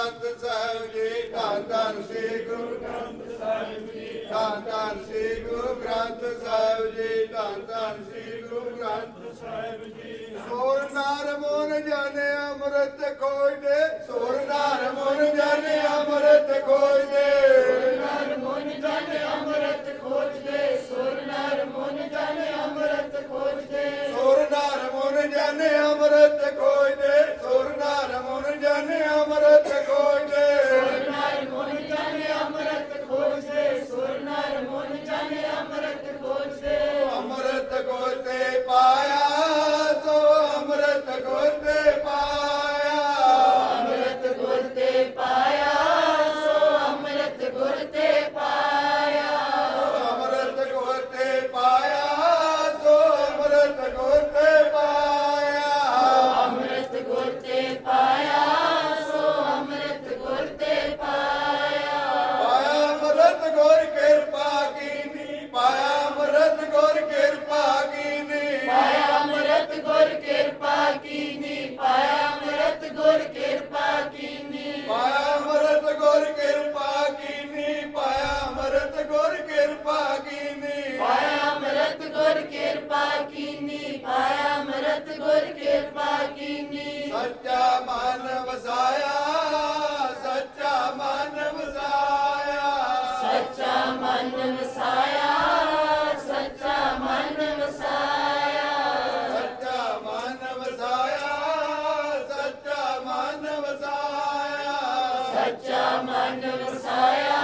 ਗ੍ਰੰਥ ਸਾਹਿਬ ਜੀ ਧੰਨ ਧੰਨ ਸ੍ਰੀ ਗੁਰੂ ਗ੍ਰੰਥ ਸਾਹਿਬ ਜੀ ਧੰਨ ਧੰਨ ਸ੍ਰੀ ਗੁਰੂ ਗ੍ਰੰਥ ਸਾਹਿਬ ਜੀ ਧੰਨ ਧੰਨ ਸ੍ਰੀ ਗੁਰੂ ਗ੍ਰੰਥ ਸਾਹਿਬ ਜੀ ਸੋਰ ਨਾਰ ਮੋਨ ਜਾਣੇ ਅੰਮ੍ਰਿਤ ਖੋਜਦੇ ਸੋਰ ਨਾਰ ਮੋਨ ਜਾਣੇ ਅੰਮ੍ਰਿਤ ਖੋਜਦੇ ਸੋਰ ਨਾਰ ਮੋਨ ਜਾਣੇ ਅੰਮ੍ਰਿਤ ਖੋਜਦੇ ਸੋਰ ਨਾਰ ਮੋਨ ਜਾਣੇ ਅੰਮ੍ਰਿਤ ਖੋਜਦੇ ਸੋਰ ਨਾਰ ਮੋਨ ਜਾਣੇ ਅੰਮ੍ਰਿਤ ਖੋਜਦੇ ਸੋਰ ਨਾਰ ਮੋਨ ਜਾਣੇ ਅੰਮ੍ਰਿਤ ਖੋਜਦੇ ਸੋਰ ਨਾਰ ਮੋਨ ਜਾਣੇ ਅੰਮ੍ਰਿਤ ਖੋਜਦੇ ਸੋਰ ਨਾਰ ਮੋਨ ਜਾਣੇ ਅੰਮ੍ਰਿਤ ਖੋਜਦੇ ਅੰਮ੍ਰਿਤ ਖੋਜਦੇ ਪਾਇਆ ਸੋ ਅੰਮ੍ਰਿਤ ਖੋਜਦੇ ਪਾਇਆ ਅੰਮ੍ਰਿਤ ਖੋਜਦੇ ਪਾਇਆ ਸੋ ਅੰਮ੍ਰਿਤ ਖੋਜਦੇ ਪਾਇਆ ਅੰਮ੍ਰਿਤ ਖੋਜਦੇ ਪਾਇਆ ਸੋ ਅੰਮ੍ਰਿਤ ਖੋਜਦੇ ਪਾਇਆ ਅੰਮ੍ਰਿਤ ਖੋਜਦੇ ਪਾਇਆ ਸੋ ਅੰਮ੍ਰਿਤ ਖੋਜਦੇ ਪਾਇਆ ਪਾਇਆ ਅੰਮ੍ਰਿਤ ਗੁਰ ਕਿਰਪਾ ਕੀਨੀ ਪਾਇਆ ਅੰਮ੍ਰਿਤ ਗੁਰ ਕਿਰਪਾ ਕੀਨੀ ਪਾਇਆ ਅੰਮ੍ਰਿਤ ਗੁਰ ਕਿਰਪਾ ਕੀਨੀ ਪਾਇਆ ਅੰਮ੍ਰਿਤ ਗੁਰ ਕਿਰਪਾ ਕੀਨੀ ਪਾਇਆ ਅੰਮ੍ਰਿਤ ਗੁਰ ਕਿਰਪਾ ਕੀਨੀ ਪਾਇਆ ਅੰਮ੍ਰਿਤ ਗੁਰ ਕਿਰਪਾ ਕੀਨੀ ਪਾਇਆ ਅੰਮ੍ਰਿਤ ਗੁਰ ਕਿਰਪਾ ਕੀਨੀ ਪਾਇਆ ਅੰਮ੍ਰਿਤ ਗੁਰ ਕਿਰਪਾ ਕੀਨੀ ਸੱਚਾ ਮਨ ਵਸਾਇਆ ਸੱਚਾ ਮਨ ਵਸਾਇਆ ਸੱਚਾ ਮਨ ਵਸਾਇਆ ਸੱਚਾ ਮਨ ਵਸਾਇਆ ਸੱਚਾ ਮਨ ਵਸਾਇਆ ਸੱਚਾ ਮਨ ਵਸਾਇਆ ਸੱਚਾ ਮਨ ਵਸਾਇਆ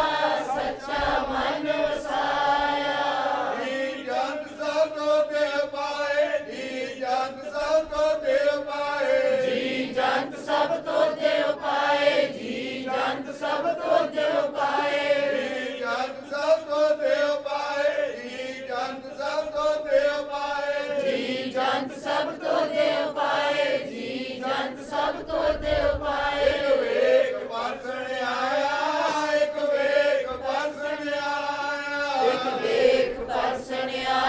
ਸੱਚਾ ਮਨ ਵਸਾਇਆ ਜੀ ਜੰਤ ਸਭ ਤੋਂ ਦੇਵ ਪਾਏ ਜੀ ਜੰਤ ਸਭ ਤੋਂ ਦੇਵ ਪਾਏ ਜੀ ਜੰਤ ਸਭ ਤੋਂ ਦੇਵ ਪਾਏ ਜੀ ਜੰਤ ਸਭ ਤੋਂ ਦੇਵ ਪਾਏ ਜੀ ਜੰਤ ਸਭ ਤੋਂ ਦੇਵ ਪਾਏ ਜੀ ਜੰਤ ਸਭ ਤੋਂ ਦੇਵ ਪਾਏ ਜੀ ਜੰਤ ਸਭ ਤੋਂ ਦੇਵ ਪਾਏ ਜੀ ਜੰਤ ਸਭ ਤੋਂ ਦੇਵ ਪਾਏ ਇੱਕ ਵੇਖ ਪਰਸਣ ਆਇਆ ਇੱਕ ਵੇਖ ਪਰਸਣ ਆਇਆ ਇੱਕ ਵੇਖ ਪਰਸਣ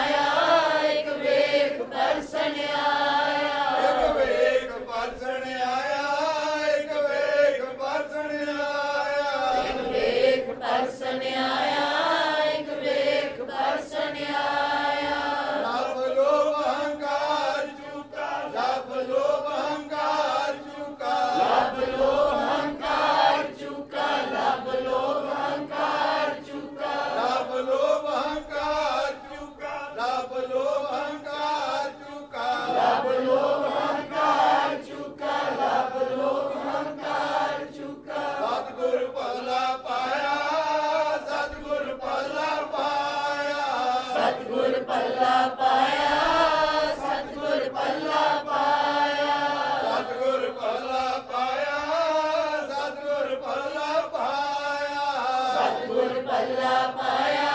ਆਇਆ ਇੱਕ ਵੇਖ ਪਰਸਣ ਆਇਆ ਇੱਕ ਵੇਖ ਪਰਸਣ ਆਇਆ ਇੱਕ ਵੇਖ ਪਰਸਣ ਆਇਆ ਇੱਕ ਵੇਖ ਪਰਸਣ ਆਇਆ ਇੱਕ ਵੇਖ ਪਰਸਣ ਆਇਆ ਲੱਭ ਲੋਭ ਹੰਕਾਰ ਝੂਕਾ ਲੱਭ ਲੋਭ ਹੰਕਾਰ ਝੂਕਾ ਲੱਭ ਲੋਭ ਹੰਕਾਰ ਝੂਕਾ ਲੱਭ ਲੋਭ ਹੰਕਾਰ ਝੂਕਾ ਲੱਭ ਲੋਭ ਹੰਕਾਰ ਝੂਕਾ ਲੱਭ ਲੋਭ ਹੰਕਾਰ ਝੂਕਾ ਲੱਭ ਲੋਭ ਹੰਕਾਰ ਝੂਕਾ ਲੱਭ ਲੋਭ ਹੰਕਾਰ ਝੂਕਾ ਸਤਿਗੁਰ ਭਲਾ ਪਾਇਆ ਸਤਿਗੁਰ ਭਲਾ ਪਾਇਆ ਸਤਿਗੁਰ ਭਲਾ ਪਾਇਆ ਸਤਿਗੁਰ ਭਲਾ ਪਾਇਆ ਸਤਿਗੁਰ ਭਲਾ ਪਾਇਆ ਸਤਿਗੁਰ ਭਲਾ ਪਾਇਆ ਸਤਿਗੁਰ ਭਲਾ ਪਾਇਆ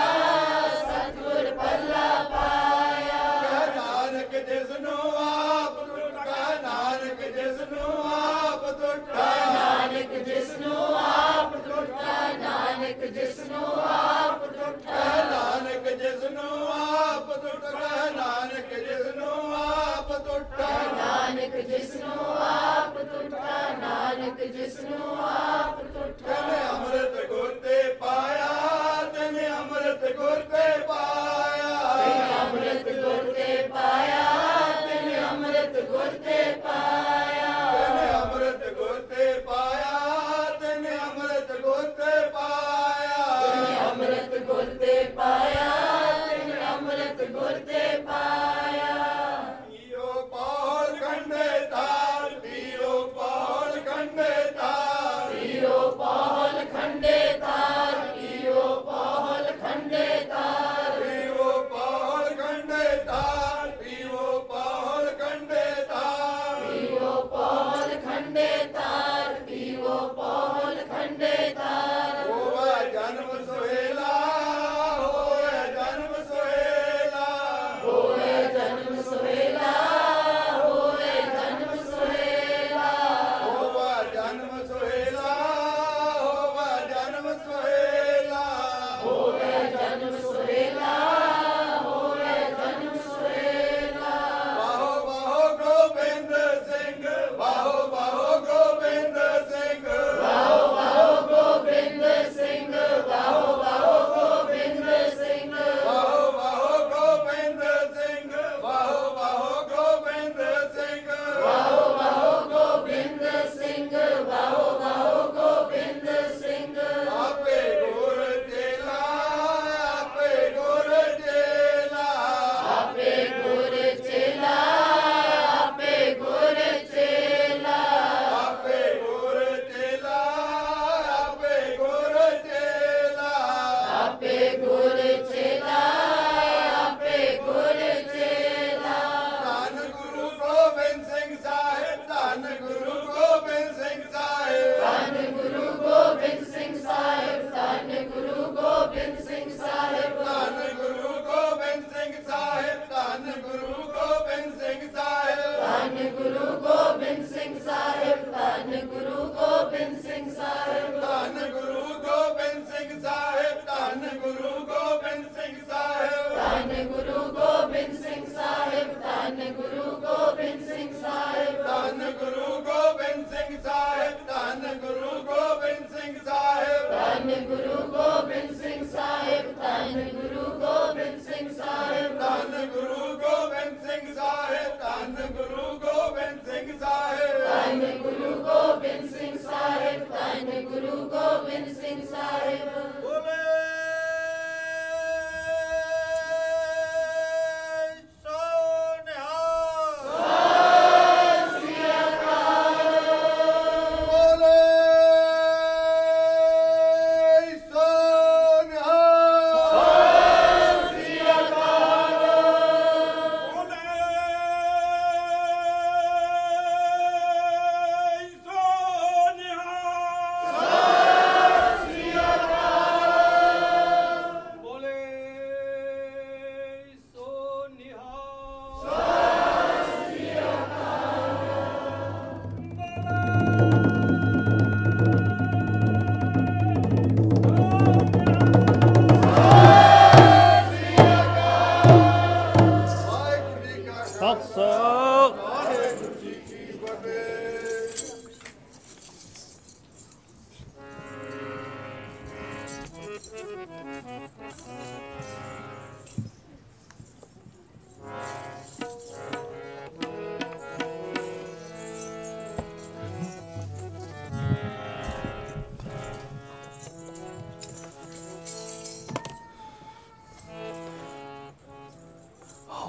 ਸਤਿਗੁਰ ਭਲਾ ਪਾਇਆ ਕਹਿ ਨਾਨਕ ਜਿਸ ਨੂੰ ਆਪ ਟੁੱਟਾ ਨਾਨਕ ਜਿਸ ਨੂੰ ਆਪ ਟੁੱਟਾ ਨਾਨਕ ਜਿਸ ਨੂੰ ਆਪ ਟੁੱਟਾ ਨਾਨਕ ਜਿਸ ਨੂੰ ਆਪ ਟੁੱਟਾ ਨਾਨਕ ਜਿਸ ਨੂੰ ਆਪ ਟੁੱਟਾ ਨਾਨਕ ਜਿਸ ਨੂੰ ਆਪ ਟੁੱਟਾ ਨਾਨਕ ਜਿਸ ਨੂੰ ਆਪ ਟੁੱਟਾ ਨਾਨਕ ਜਿਸ ਨੂੰ ਆਪ ਟੁੱਟਾ ਤੈਨੇ ਅੰਮ੍ਰਿਤ ਗੁਰ ਤੇ ਪਾਇਆ ਤੈਨੇ ਅੰਮ੍ਰਿਤ ਗੁਰ ਤੇ ਪਾਇਆ ਤੈਨੇ ਅੰਮ੍ਰਿਤ ਗੁਰ ਤੇ ਪਾਇਆ ਤੈਨੇ ਅੰਮ੍ਰਿਤ ਗੁਰ ਤੇ ਪਾਇਆ ਤੈਨੇ ਅੰਮ੍ਰਿਤ ਗੁਰ ਤੇ ਪਾਇਆ ਤੈਨੇ ਅੰਮ੍ਰਿਤ ਗੁਰ ਤੇ ਪਾਇਆ ਤੈਨੇ ਅੰਮ੍ਰਿਤ ਗੁਰ ਤੇ ਪਾਇਆ ਤੈਨੇ ਅੰਮ੍ਰਿਤ ਗੁਰ ਤੇ ਪਾਇਆ ਪੀਓ ਪੌਲ ਖੰਡੇ ਤਾਰ ਪੀਓ ਪੌਲ ਖੰਡੇ ਤਾਰ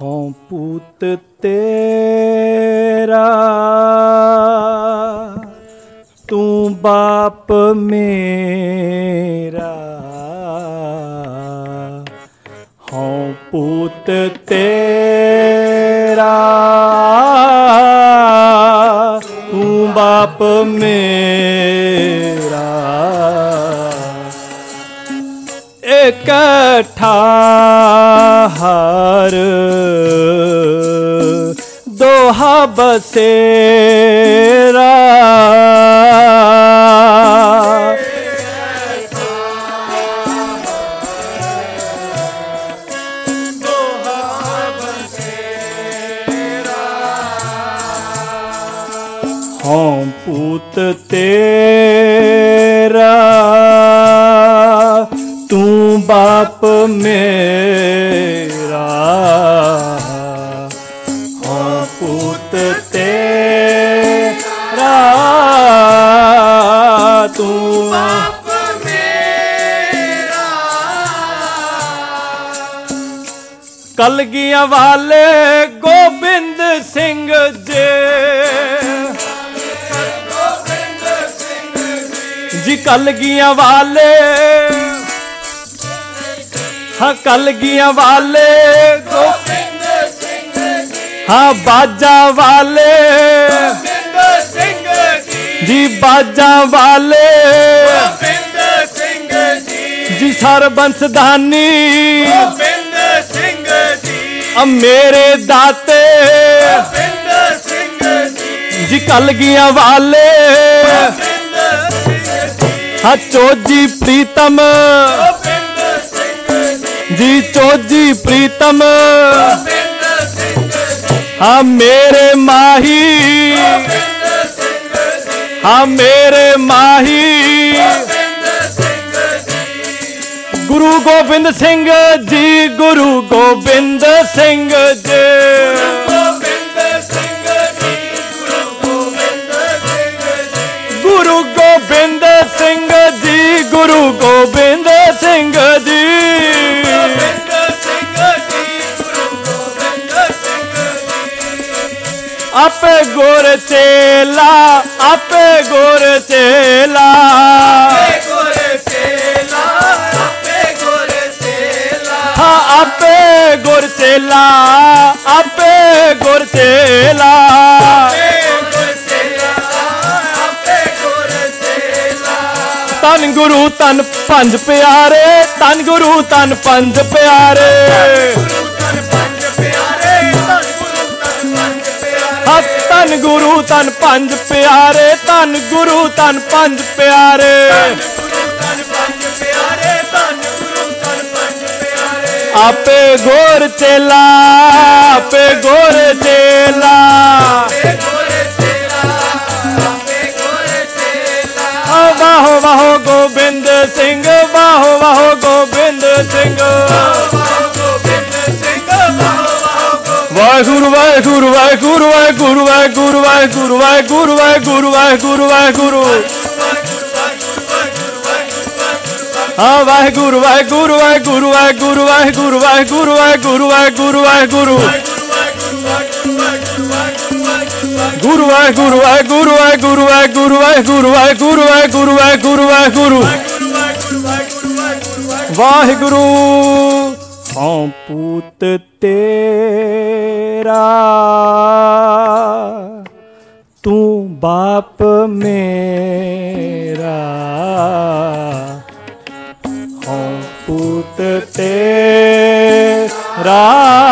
हों पूत तेरा तू बाप मेरा, हों पूत तेरा तू बाप मेरा, इकट्ठा हर दोहा बसेरा, हों पूत तेरा तू बाप मेरा, हों पूत तेरा तू बाप मेरा। कलगियां वाले गोबिंद सिंह जी, जी कलगियां वाले, हाँ कलगियां वाले गोबिंद सिंह जी, हाँ बाजा वाले गोबिंद सिंह जी, बाजा वाले गोबिंद सिंह जी, जी सरबंसदानी गोबिंद सिंह जी, मेरे दाते गोबिंद सिंह जी, जी कलगियां वाले हाँ चोजी प्रीतम गोबिंद सिंह जी, चोजी प्रीतम गोबिंद सिंह जी, हाँ मेरे माही गोबिंद सिंह जी, हाँ मेरे माही गोबिंद सिंह जी, गुरु गोबिंद सिंह जी, गुरु गोबिंद सिंह जी, गुरु गोबिंद सिंह जी, गुरु गोबिंद सिंह जी, आपे गुर चेला, आपे गुर चेला, हाँ आपे गुर चेला, आपे गुर चेला, तन गुरु तन पंज प्यारे, तन गुरु तन पंज प्यारे, तन गुरु तन पंज प्यारे, तन गुरु तन पंज प्यारे, आपे गोर चेला, आपे गोर चेला, वाहो वाहो गोबिंद सिंह, वाहो वाहो गोबिंद सिंह, वाहेगुरु वाहेगुरु वाहेगुरु वाहेगुरु वाहेगुरु वाहेगुरु वाहेगुरु वाहेगुरु वाहेगुरु वाहेगुरु, हाँ वाहेगुरु वाहेगुरु वाहेगुरु वाहेगुरु वाहेगुरु वाहेगुरु वाहेगुरु वाहेगुरु वाहेगुरु, गुरु वाहेगुरु वाहेगुरु वाहेगुरु वाहेगुरु वाहेगुरु वाहेगुरु वाहेगुरु वाहेगुरु वाहेगुरु, वाहेगुरु। हों पूत तेरा तू बाप मेरा, हों पूत तेरा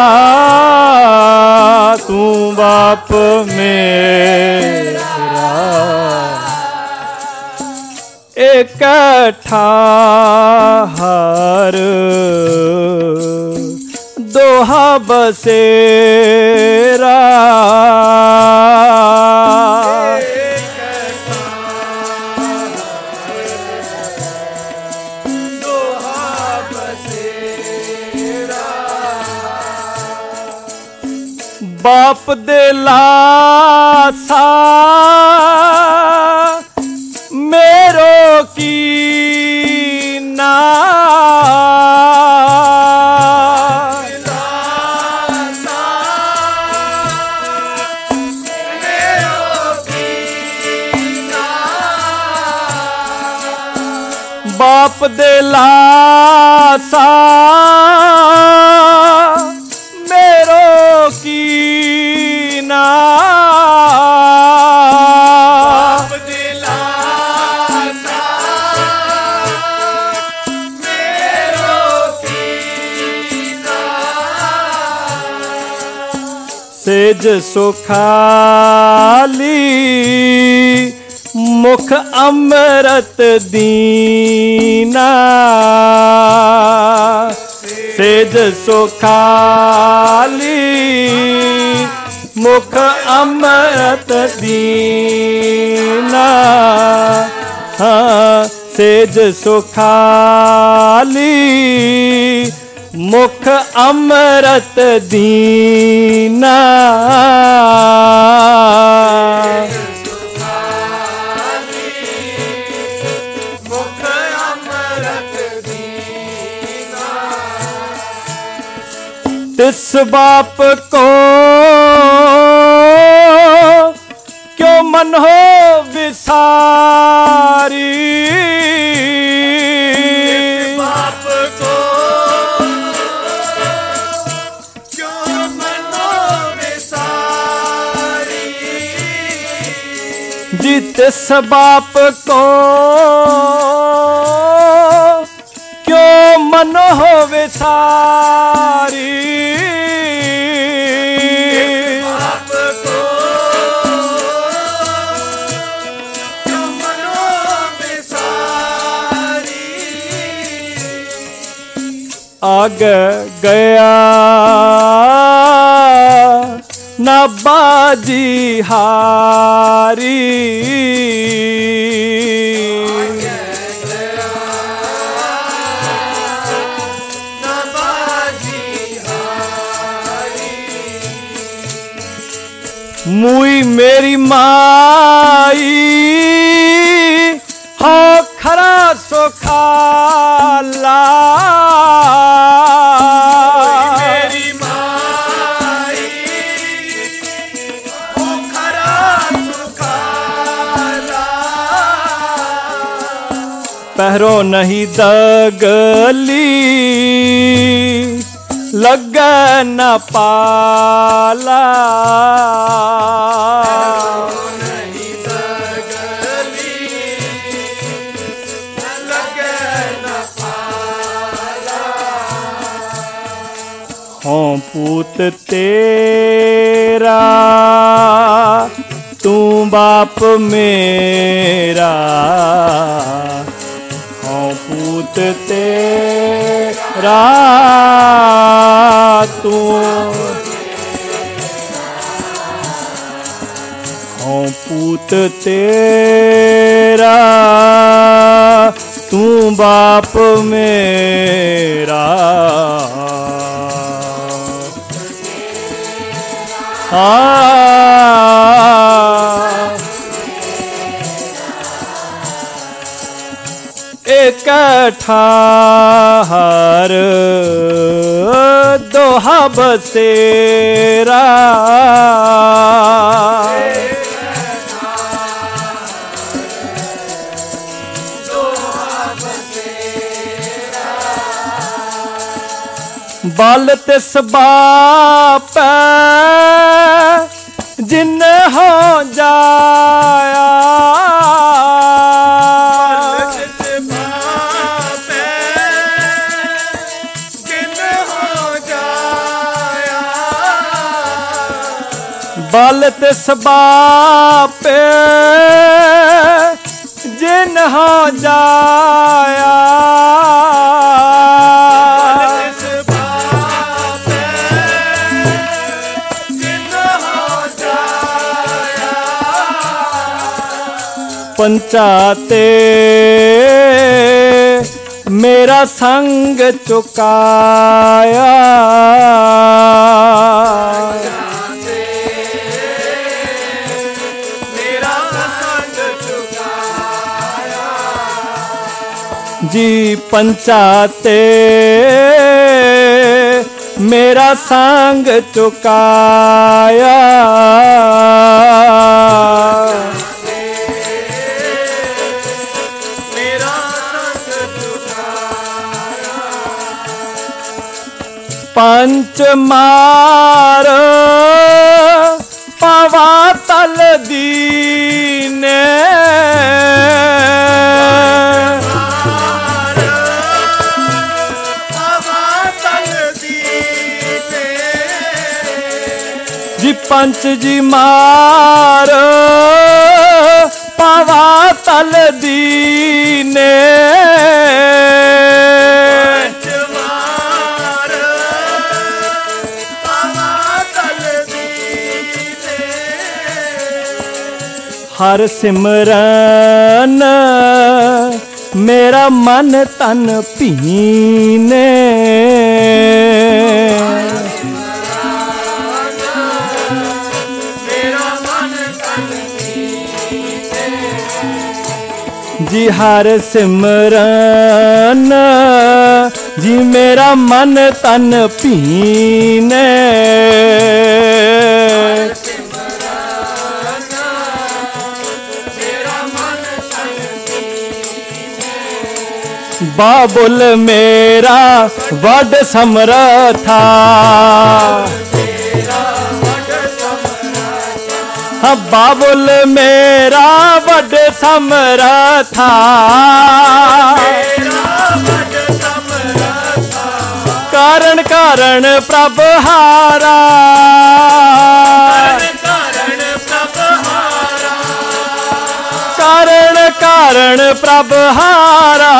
तू बाप मेरा, इकट्ठा हर दोहा बसेरा, बाप दे लासा मेरो की ना, बाप दे लासा मेरो की ना बाप दे लासा मेरो कीना सेज सुखाली मुख अमृत दीना सेज सुखाली मुख अमृत दीना हाँ सेज सुखाली मुख अमृत दीना तिस बाप को क्यों मन हो विसारी बाप को क्यों मनो विसारी जी तिस बाप को क्यों मन हो विसारी बाप को क्यों मनो विसारी आगे गया न बाजी हारी मुई मेरी माई हो खरा सुखाला मेरी माई ओ खरा सुखाला पहरो नहीं दगली लग न पाला नहीं दगली लगे न पाला हों पूत तेरा तू बाप मेरा हों पूत तेरा तू हों पूत तेरा तू बाप मेरा एक ठाहर दोहा बसेरा बाल तिस बाप जिन हो जाया बाल तिस बाप जिन हो जाया पंचाते मेरा संग चुकाया मेरा संग चुकाया जी पंचाते मेरा संग चुकाया पंच मार पावा तल दीने जी पंच जी मार पावा तल दीने हर सिमरन मेरा मन तन पीने जी हर सिमरन जी मेरा मन तन पीने बाबुल मेरा वड समरथा हाँ बाबुल मेरा वड समरथा कारण कारण प्रभ हारा कारण कारण प्रभ हारा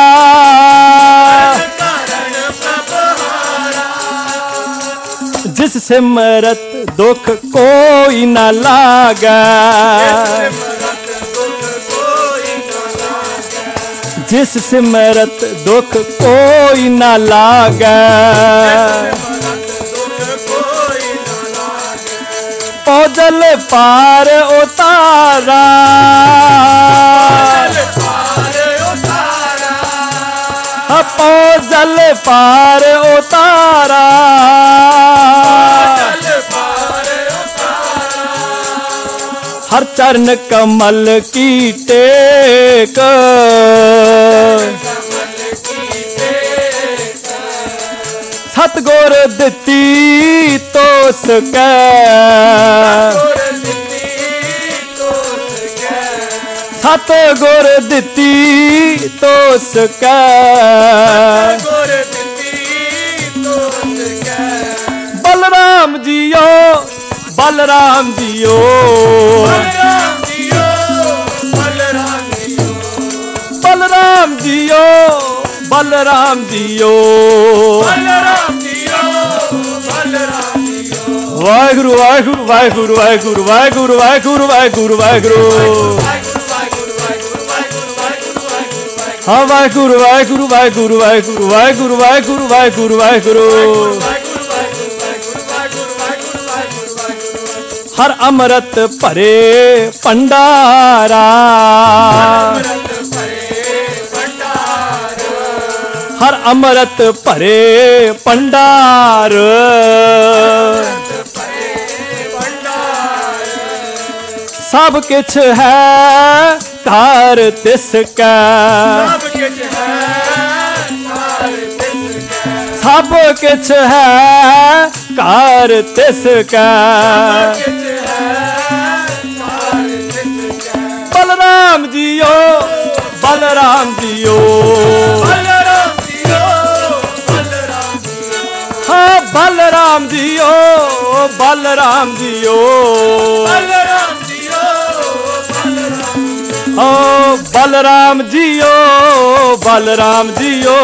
जिस सिमरत दुख कोई न लागे जिस सिमरत दुख कोई न लागे पौजल पार उतारा पौजल पार उतारा हर चरण कमल की टेक सतगुर दिती तो सकै सतगुर दिती तो सकै बलराम जियो बलराम जियो बलराम जियो बलराम जियो वाहिगुरु वाहिगुरु वाहिगुरु वाहिगुरु वाहिगुरु वाहिगुरु वाहिगुरु वाहिगुरु हाँ वाहिगुरु वाहिगुरु वाहिगुरु वाहिगुरु वाहिगुरु वाहिगुरु वाहिगुरु वाहिगुरु हर अमृत भरे भंडारा हर अमृत भरे भंडार सब किछ है कार तिसका सब किछ है कार तिसका बलराम जियो बलराम जियो हाँ बलराम जियो बलराम जियो ओ बलराम जियो बलराम जियो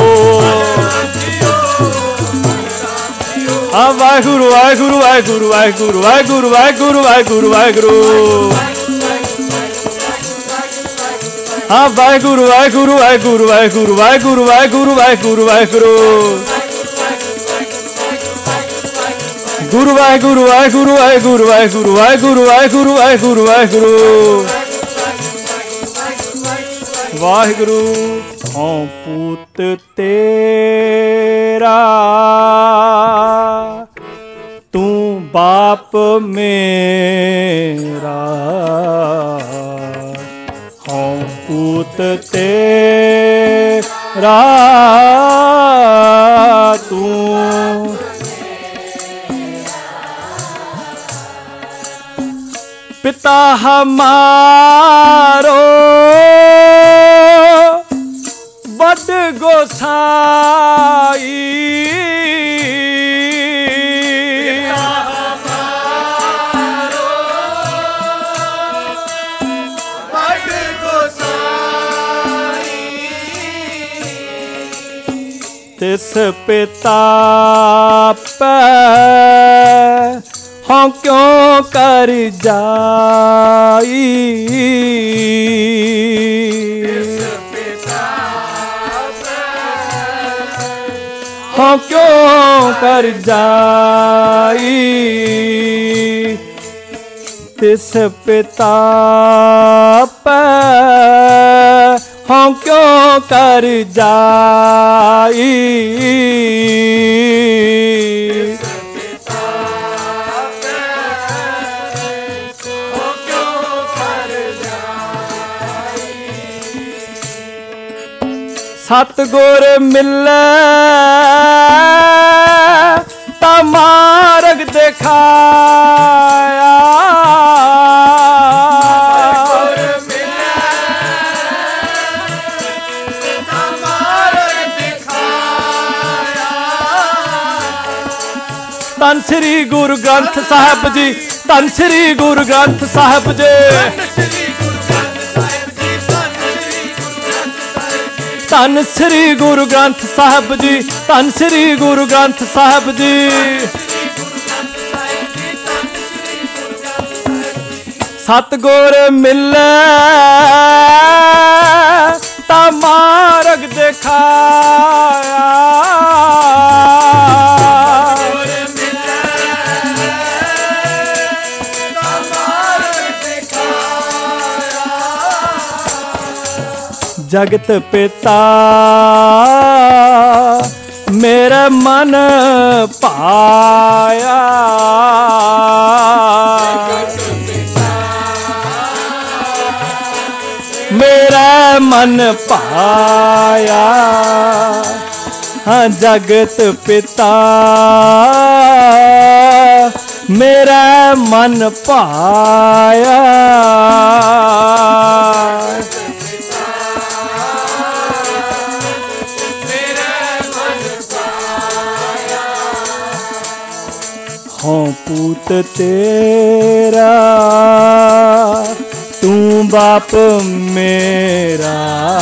हाँ वाहिगुरु वाहिगुरु वाहिगुरु वाहिगुरु वाहिगुरु वाहिगुरु वाहिगुरु वाहिगुरु हाँ वाहिगुरु वाहिगुरु वाहिगुरु वाहिगुरु वाहिगुरु वाहिगुरु वाहिगुरु वाहिगुरु गुरु वाहिगुरु वाहिगुरु वाहिगुरु वाहिगुरु वाहिगुरु वाहिगुरु वाहिगुरु वाहिगुरु वाहिगुरु हाँ पूत तेरा तू बाप मेरा हाँ पूत तेरा तू पिता हमारो बड़ गोसाई तिस पिता पे हाँ क्यों कर जाई हाँ क्यों कर जाई तिस पिता पे हाँ क्यों कर जाई सतगुर मिले ता मार्ग दिखाया धन श्री गुरु ग्रंथ साहिब जी धन श्री गुरु ग्रंथ साहिब जी धन श्री गुरु ग्रंथ साहिब जी धन श्री गुरु ग्रंथ साहिब जी सतगुर मिले ता मार्ग दिखाया जगत पिता मेरा मन पाया मेरा मन पाया हाँ जगत पिता मेरा मन पाया हाँ पूत तेरा तू बाप मेरा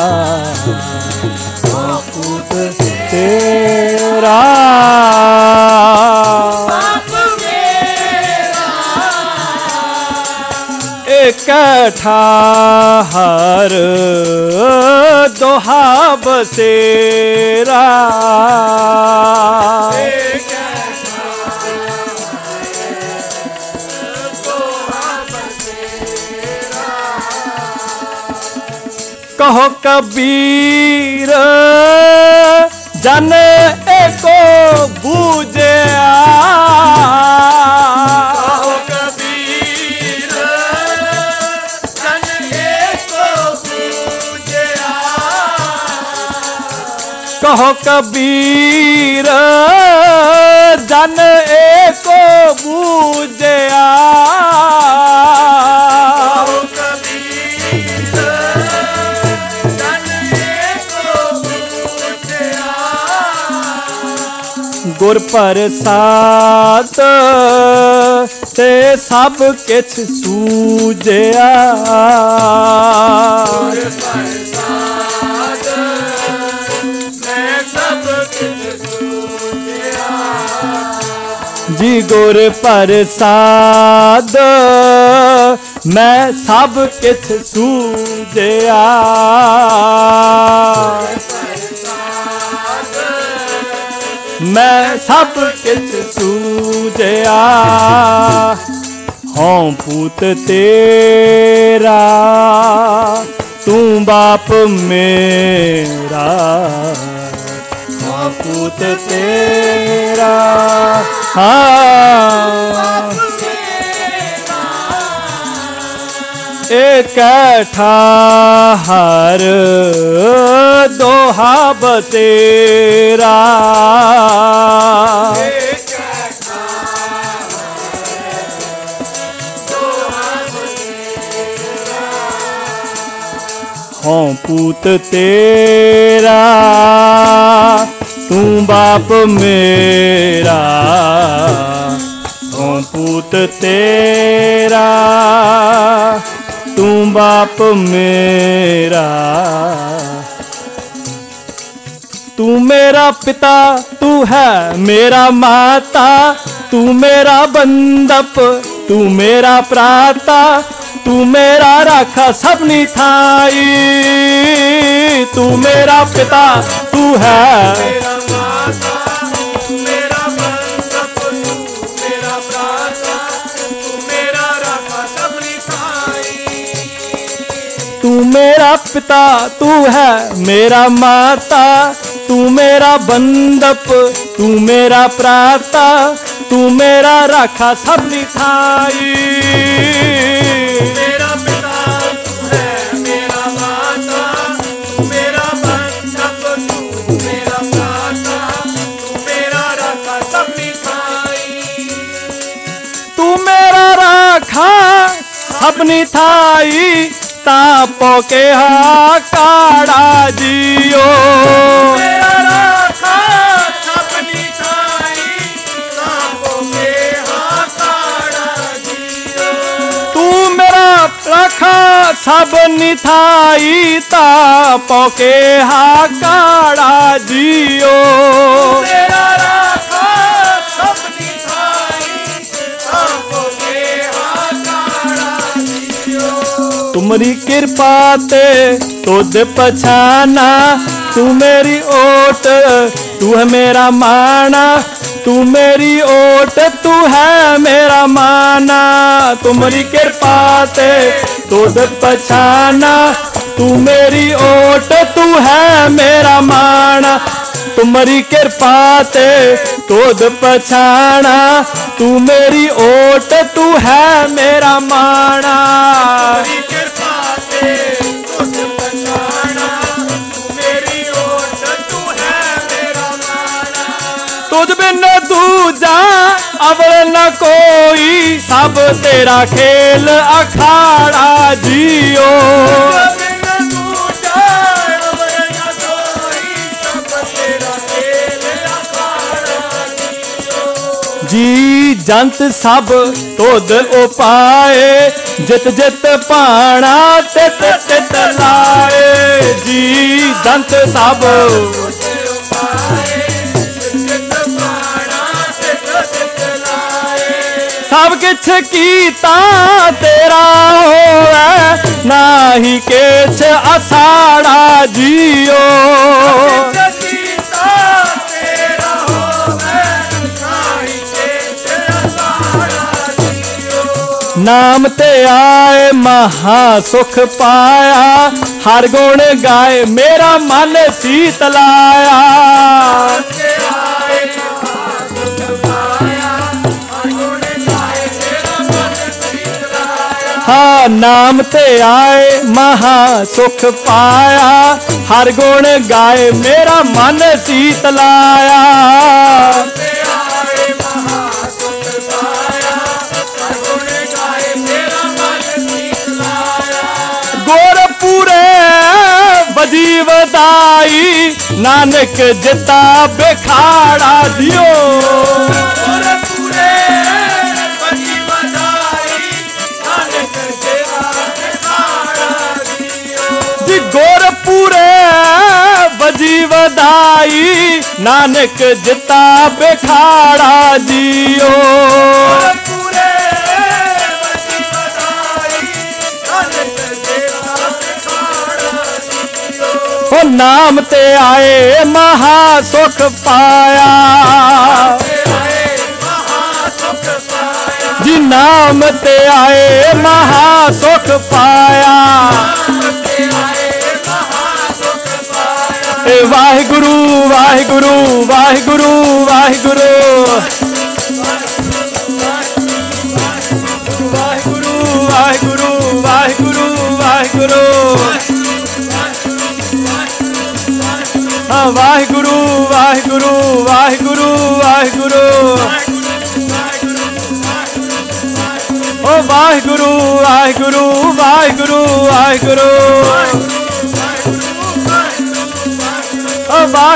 हाँ पूत तेरा बाप मेरा इकट्ठा हर दोहा बसेरा कहो कबीर जन एको बूझया कहो कबीर जन एको बूझया कहो कबीर जन एको बूझया गुर प्रसाद ते सब किछ सूझया गुर प्रसाद ते सब किछ सूझया जी गुर प्रसाद मैं सब किछ सूझया मैं सब किछ सूझया हाँ पूत तेरा तू बाप मेरा हाँ पूत तेरा हाँ इकट्ठा हर दोहा बसेरा हों पूत तेरा, तू बाप मेरा, हों पूत तेरा, तू बाप मेरा। तू मेरा पिता, तू है मेरा माता, तू मेरा बंदप, तू मेरा प्राता, तू मेरा राखा सबनी थाई। तू मेरा पिता, तू है मेरा माता, तू मेरा बंदप, तू मेरा प्राता, तू मेरा राखा सबनी थाई। तू मेरा पिता, तू है मेरा माता, तू मेरा बंदप, तू मेरा प्राता, तू मेरा राखा सबनी थाई। मेरा पिता तू है मेरा माता, तू मेरा बंदप, तू मेरा प्राता, तू मेरा राखा सबनी थाई। तू मेरा राखा सबनी थाई, तापो के हा काड़ा जियो। मेरा राखा सबनी थाई, तापो के हा काड़ा जियो। तू मेरा राखा सबनी थाई, तापो के हा काड़ा जियो। मेरा राखा सबनी थाई, तापो के हा काड़ा जियो। तुम्हारी कृपा ते तुद पछाना, तू मेरी ओट, तू है मेरा माना, तू मेरी ओट, तू है मेरा माना। तुम्हारी कृपा ते तुद पछाना, तू मेरी ओट, तू है मेरा माना। तुम्हारी कृपा ते तुद पछाना, तू मेरी ओट, तू है मेरा माना। तुझ बिन दूजा अवल न कोई, सब तेरा खेल अखाड़ा जियो। जी जंत सब तुद उपाए, जित जित पाना तित तित लाए। जी जंत सब सब किछ कीता तेरा होवे, नाही किछ असाड़ा जियो। नाम ते आए महा सुख पाया, हर गुण गाए मेरा मन शीतलाया। हाँ नाम ते आए महा सुख पाया, हर गुण गाए मेरा मन शीतलाया। गुरपुरे बजी वदाई, नानक जिता बेखाड़ा दियो। गुरपुरे बजी वदाई, नानक जिता बेखाड़ा जियो। ओ नाम ते आए महा सुख पाया, जी नाम ते आए महा सुख पाया। वाहिगुरु वाहिगुरु वाहिगुरु वाहिगुरु वाहिगुरु वाहिगुरु वाहिगुरु वाहिगुरु हाँ वाहिगुरु वाहिगुरु वाहिगुरु वाहिगुरु ओ वाहिगुरु वाहिगुरु वाहिगुरु वाहिगुरु